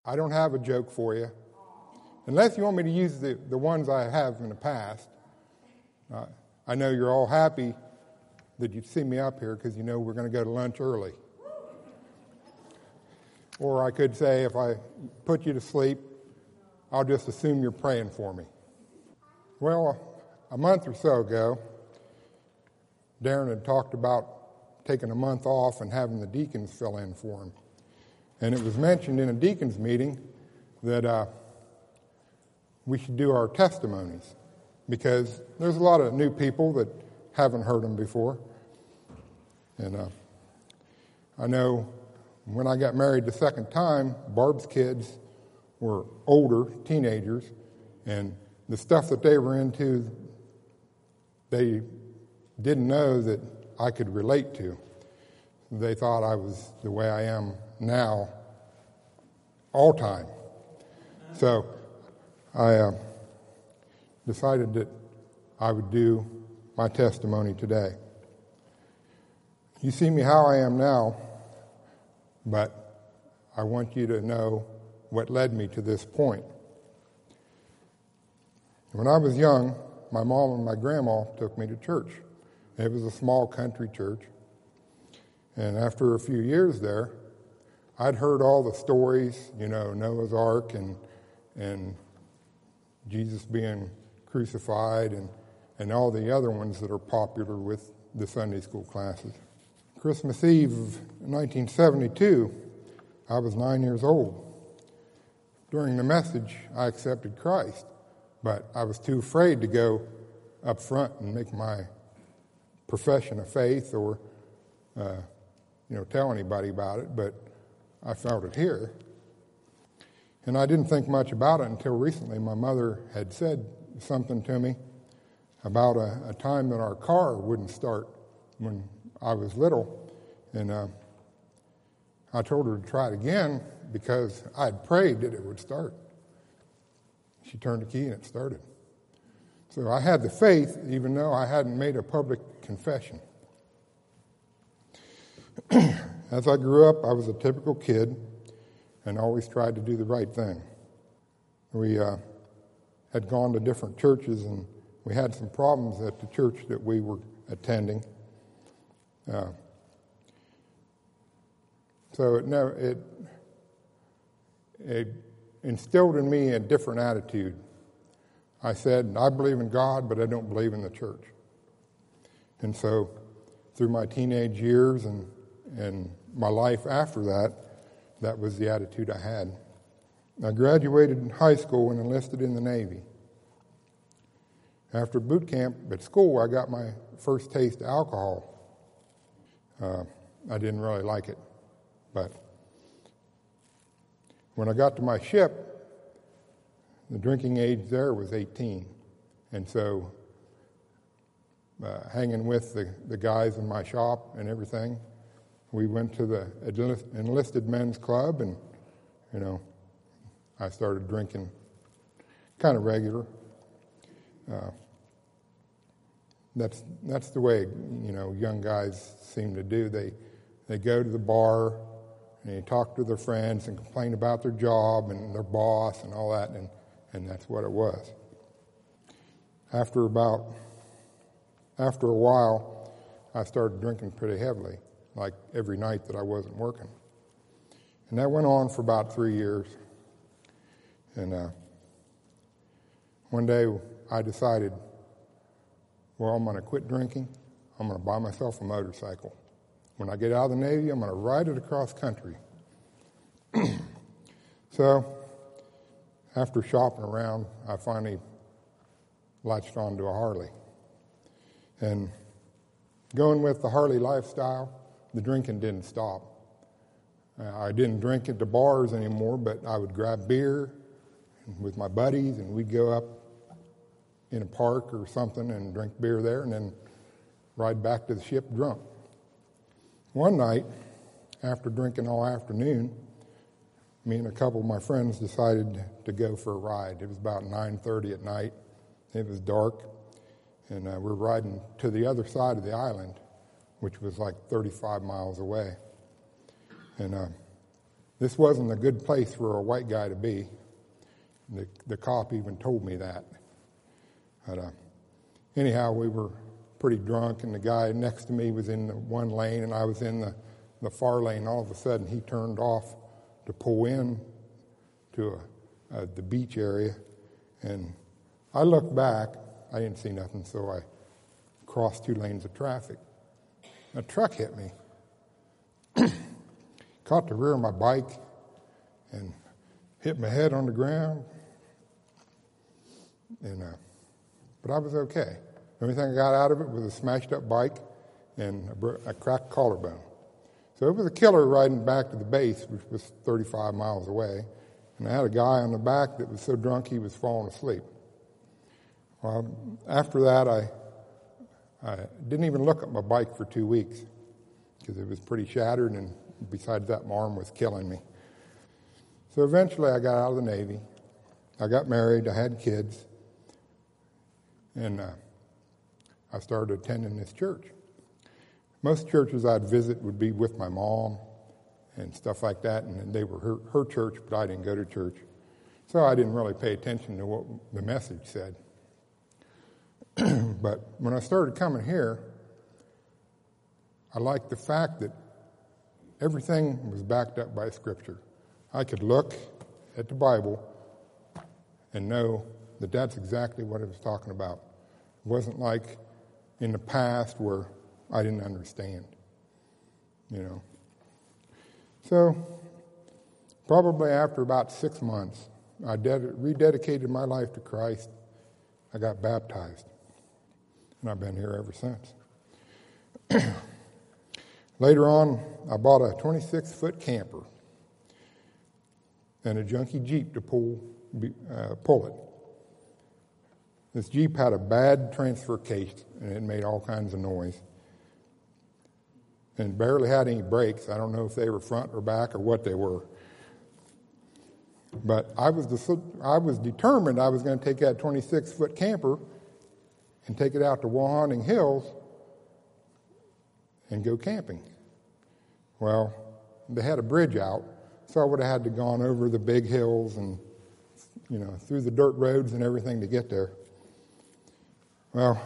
I don't have a joke for you. Unless you want me to use the ones I have in the past. I know you're all happy that you see me up here because you know we're going to go to lunch early. Or I could say, if I put you to sleep, I'll just assume you're praying for me. Well, a month or so ago, Darren had talked about taking a month off and having the deacons fill in for him. And it was mentioned in a deacons meeting that we should do our testimonies because there's a lot of new people that haven't heard them before. And I know when I got married the second time, Barb's kids were older, teenagers, and the stuff that they were into, they didn't know that I could relate to. They thought I was the way I am now, all time. So I decided that I would do my testimony today. You see me how I am now, but I want you to know what led me to this point. When I was young, my mom and my grandma took me to church. It was a small country church. And after a few years there, I'd heard all the stories, Noah's Ark and Jesus being crucified and all the other ones that are popular with the Sunday school classes. Christmas Eve of 1972, I was 9 years old. During the message, I accepted Christ, but I was too afraid to go up front and make my profession of faith or, tell anybody about it, but I felt it here. And I didn't think much about it until recently. My mother had said something to me about a time that our car wouldn't start when I was little. And I told her to try it again because I'd prayed that it would start. She turned the key and it started. So I had the faith even though I hadn't made a public confession. As I grew up, I was a typical kid and always tried to do the right thing. We had gone to different churches and we had some problems at the church that we were attending. So it instilled in me a different attitude. I said, I believe in God, but I don't believe in the church. And so through my teenage years and my life after that, that was the attitude I had. I graduated high school and enlisted in the Navy. After boot camp at school, I got my first taste of alcohol. I didn't really like it, but when I got to my ship, the drinking age there was 18. And so hanging with the guys in my shop and everything, we went to the enlisted men's club and, I started drinking kind of regular. That's the way, young guys seem to do. They go to the bar and they talk to their friends and complain about their job and their boss and all that, and that's what it was. After a while, I started drinking pretty heavily, like every night that I wasn't working. And that went on for about 3 years. And one day I decided, well, I'm going to quit drinking. I'm going to buy myself a motorcycle. When I get out of the Navy, I'm going to ride it across country. So after shopping around, I finally latched onto a Harley. And going with the Harley lifestyle, the drinking didn't stop. I didn't drink at the bars anymore, but I would grab beer with my buddies, and we'd go up in a park or something and drink beer there and then ride back to the ship drunk. One night, after drinking all afternoon, me and a couple of my friends decided to go for a ride. It was about 9:30 at night. It was dark, and we're riding to the other side of the island, which was like 35 miles away. And This wasn't a good place for a white guy to be. The cop even told me that. But, anyhow, we were pretty drunk, and the guy next to me was in the one lane, and I was in the far lane. All of a sudden, he turned off to pull in to the beach area, and I looked back. I didn't see nothing, so I crossed 2 lanes of traffic. A truck hit me, caught the rear of my bike, and hit my head on the ground. And but I was okay. The only thing I got out of it was a smashed-up bike and a cracked collarbone. So it was a killer riding back to the base, which was 35 miles away. And I had a guy on the back that was so drunk he was falling asleep. Well, after that, I didn't even look at my bike for 2 weeks because it was pretty shattered, and besides that, my arm was killing me. So eventually I got out of the Navy. I got married. I had kids. And I started attending this church. Most churches I'd visit would be with my mom and stuff like that, and they were her church, but I didn't go to church. So I didn't really pay attention to what the message said. But when I started coming here, I liked the fact that everything was backed up by Scripture. I could look at the Bible and know that that's exactly what it was talking about. It wasn't like in the past where I didn't understand, So probably after about 6 months, I rededicated my life to Christ. I got baptized, and I've been here ever since. Later on, I bought a 26-foot camper and a junky Jeep to pull it. This Jeep had a bad transfer case, and it made all kinds of noise. And barely had any brakes. I don't know if they were front or back or what they were. But I was determined I was going to take that 26-foot camper and take it out to Wahonding Hills and go camping. Well, they had a bridge out, so I would have had to gone over the big hills and, through the dirt roads and everything to get there. Well,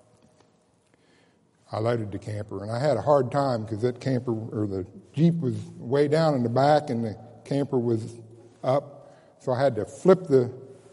I loaded the camper, and I had a hard time because that camper, or the Jeep, was way down in the back, and the camper was up. So I had to flip the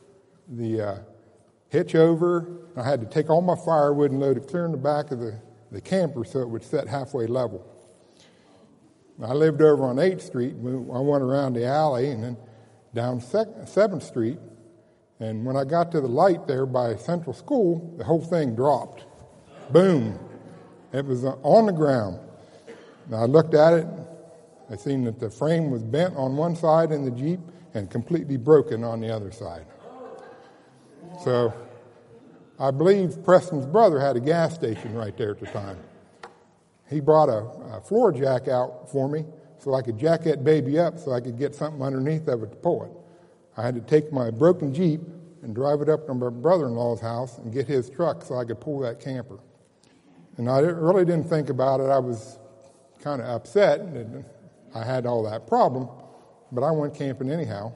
hitch over. I had to take all my firewood and load it clear in the back of the camper so it would set halfway level. I lived over on 8th Street. I went around the alley and then down 7th Street. And when I got to the light there by Central School, the whole thing dropped. Boom. It was on the ground. Now I looked at it. I seen that the frame was bent on one side in the Jeep and completely broken on the other side. So I believe Preston's brother had a gas station right there at the time. He brought a floor jack out for me so I could jack that baby up so I could get something underneath of it to pull it. I had to take my broken Jeep and drive it up to my brother-in-law's house and get his truck so I could pull that camper. And I really didn't think about it. I was kind of upset that I had all that problem, but I went camping anyhow.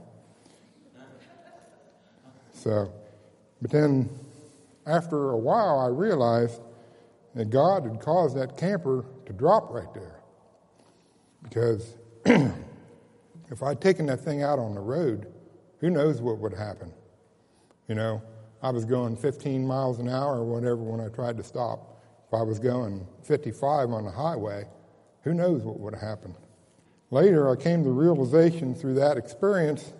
But then after a while, I realized that God had caused that camper to drop right there. Because if I'd taken that thing out on the road, who knows what would happen. I was going 15 miles an hour or whatever when I tried to stop. If I was going 55 on the highway, who knows what would have happened. Later, I came to the realization through that experience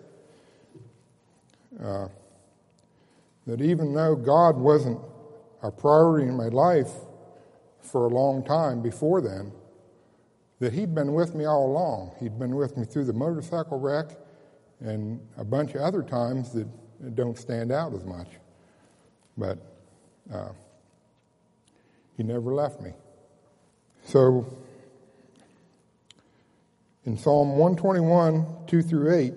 that even though God wasn't a priority in my life for a long time before then, that he'd been with me all along. He'd been with me through the motorcycle wreck and a bunch of other times that don't stand out as much. But he never left me. So in Psalm 121, 2 through 8,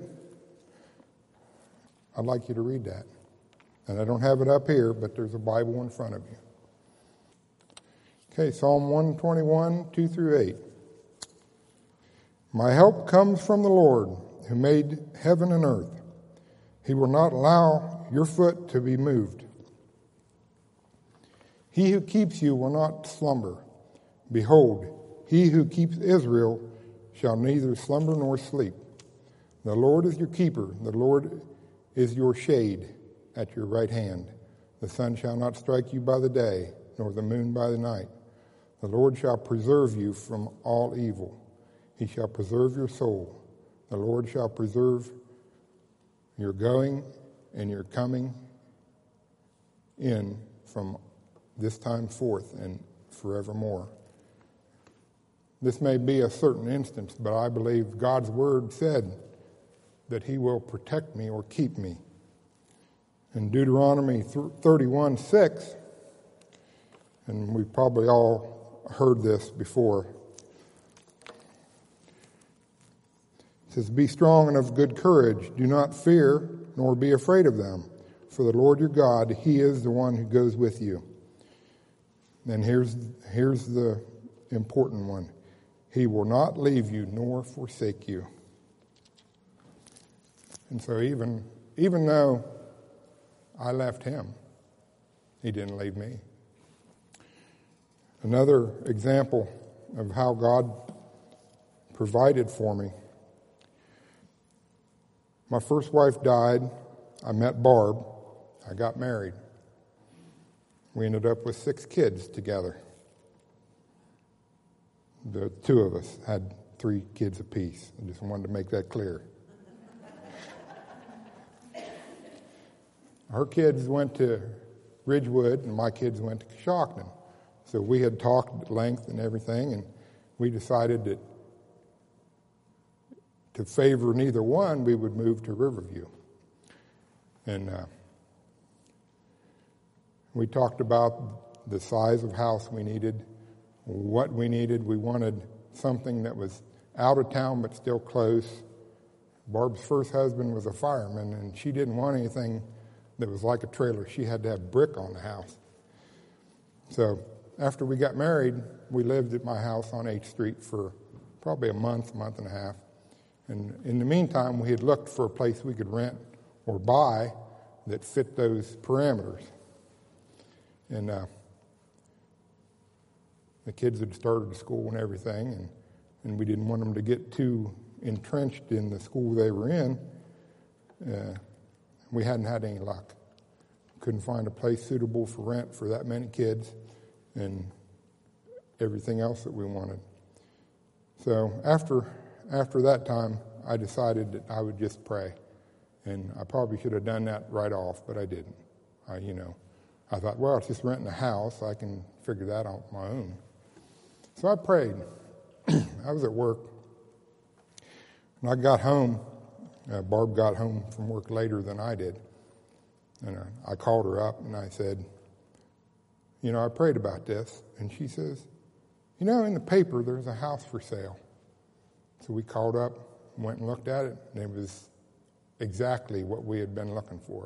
I'd like you to read that. And I don't have it up here, but there's a Bible in front of you. Okay, Psalm 121, 2 through 8. My help comes from the Lord, who made heaven and earth. He will not allow your foot to be moved. He who keeps you will not slumber. Behold, he who keeps Israel shall neither slumber nor sleep. The Lord is your keeper. The Lord is your shade at your right hand. The sun shall not strike you by the day, nor the moon by the night. The Lord shall preserve you from all evil. He shall preserve your soul. The Lord shall preserve your going and your coming in from this time forth and forevermore. This may be a certain instance, but I believe God's word said that he will protect me or keep me. In Deuteronomy 31:6, and we've probably all heard this before, it says, "Be strong and of good courage. Do not fear, nor be afraid of them. For the Lord your God, he is the one who goes with you." And here's the important one. He will not leave you nor forsake you. And so even though I left him, he didn't leave me. Another example of how God provided for me. My first wife died. I met Barb. I got married. We ended up with 6 kids together. The 2 of us had 3 kids apiece. I just wanted to make that clear. Her kids went to Ridgewood, and my kids went to Coshocton. So we had talked at length and everything, and we decided that to favor neither one, we would move to Riverview. And we talked about the size of house we needed, what we needed. We wanted something that was out of town but still close. Barb's first husband was a fireman, and she didn't want anything that was like a trailer. She had to have brick on the house. So after we got married, we lived at my house on 8th Street for probably a month and a half. And in the meantime, we had looked for a place we could rent or buy that fit those parameters. And the kids had started school and everything, and we didn't want them to get too entrenched in the school they were in. We hadn't had any luck. Couldn't find a place suitable for rent for that many kids and everything else that we wanted. So after that time, I decided that I would just pray. And I probably should have done that right off, but I didn't. I thought, well, it's just renting a house. I can figure that out on my own. So I prayed. I was at work. When I got home, Barb got home from work later than I did. And I called her up and I said, I prayed about this. And she says, in the paper there's a house for sale. So we called up, went and looked at it, and it was exactly what we had been looking for.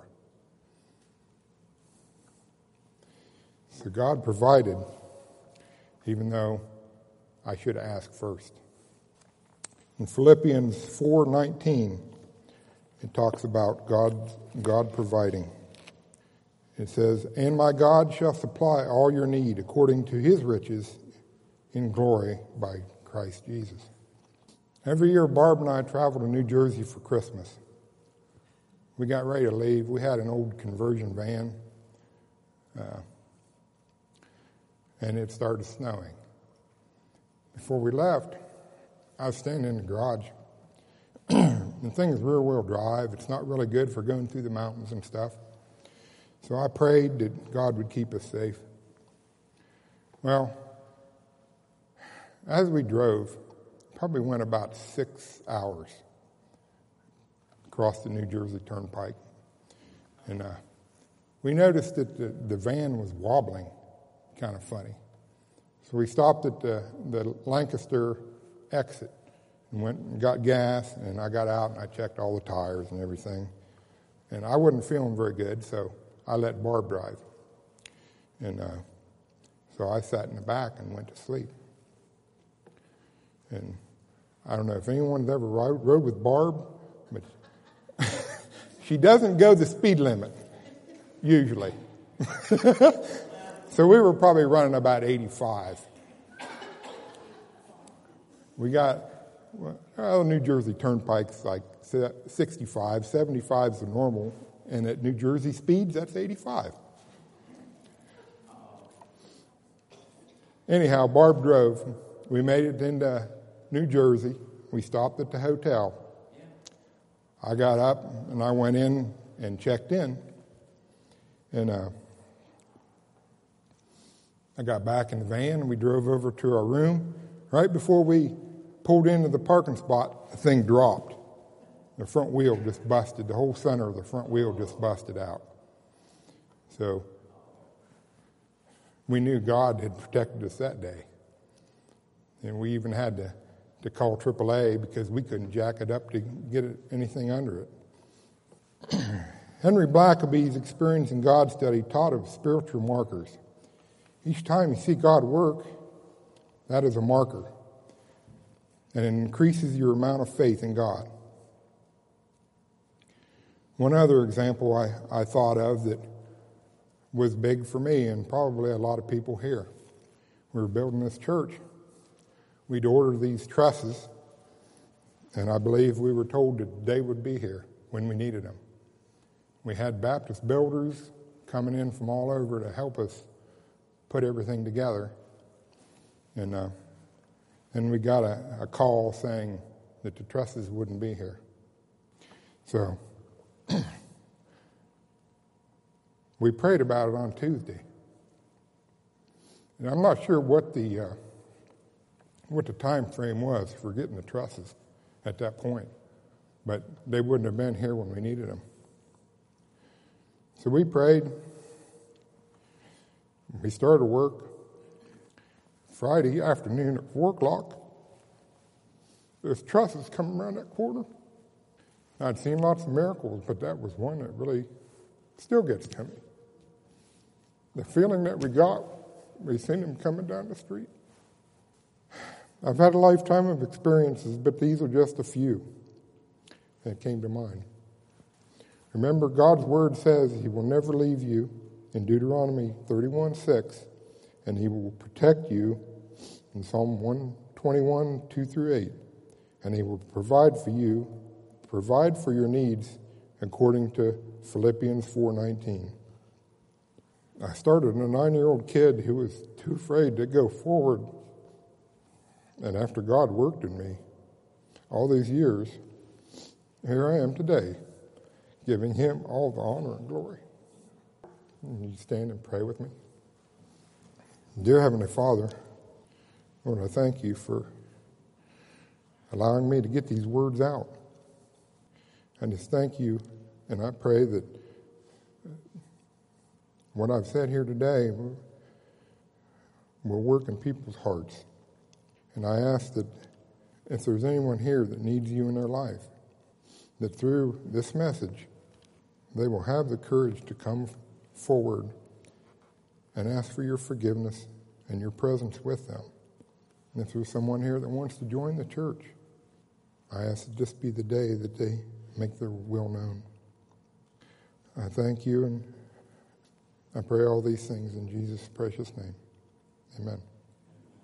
So God provided, even though I should have asked first. In Philippians 4:19, it talks about God providing. It says, "And my God shall supply all your need according to his riches in glory by Christ Jesus." Every year, Barb and I travel to New Jersey for Christmas. We got ready to leave. We had an old conversion van, and it started snowing. Before we left, I was standing in the garage. The thing is rear-wheel drive. It's not really good for going through the mountains and stuff. So I prayed that God would keep us safe. Well, as we drove, probably went about 6 hours across the New Jersey Turnpike. And we noticed that the van was wobbling kind of funny. So we stopped at the Lancaster exit and went and got gas, and I got out and I checked all the tires and everything. And I wasn't feeling very good, so I let Barb drive. And so I sat in the back and went to sleep. And I don't know if anyone's ever rode with Barb, but she doesn't go the speed limit, usually. So we were probably running about 85. We got, New Jersey Turnpike's like 65, 75 is the normal, and at New Jersey speeds, that's 85. Anyhow, Barb drove. We made it into New Jersey. We stopped at the hotel. I got up and I went in and checked in. And I got back in the van and we drove over to our room. Right before we pulled into the parking spot, the thing dropped. The front wheel just busted. The whole center of the front wheel just busted out. So we knew God had protected us that day. And we even had to call AAA because we couldn't jack it up to get anything under it. Henry Blackaby's experience in God study taught of spiritual markers. Each time you see God work, that is a marker. And it increases your amount of faith in God. One other example I thought of that was big for me and probably a lot of people here. We were building this church. We'd order these trusses, and I believe we were told that they would be here when we needed them. We had Baptist builders coming in from all over to help us put everything together. And then we got a call saying that the trusses wouldn't be here. So we prayed about it on Tuesday. And I'm not sure what the time frame was for getting the trusses at that point, but they wouldn't have been here when we needed them. So we prayed. We started work. Friday afternoon at 4 o'clock, there's trusses coming around that corner. I'd seen lots of miracles, but that was one that really still gets to me. The feeling that we seen them coming down the street. I've had a lifetime of experiences, but these are just a few that came to mind. Remember, God's word says he will never leave you in Deuteronomy 31:6, and he will protect you in Psalm 121, 2-8, and he will provide for your needs according to Philippians 4:19. I started a 9-year-old kid who was too afraid to go forward. And after God worked in me all these years, here I am today, giving him all the honor and glory. And you stand and pray with me. Dear Heavenly Father, Lord, I thank you for allowing me to get these words out. I just thank you, and I pray that what I've said here today will work in people's hearts. And I ask that if there's anyone here that needs you in their life, that through this message, they will have the courage to come forward and ask for your forgiveness and your presence with them. And if there's someone here that wants to join the church, I ask that this be the day that they make their will known. I thank you, and I pray all these things in Jesus' precious name. Amen.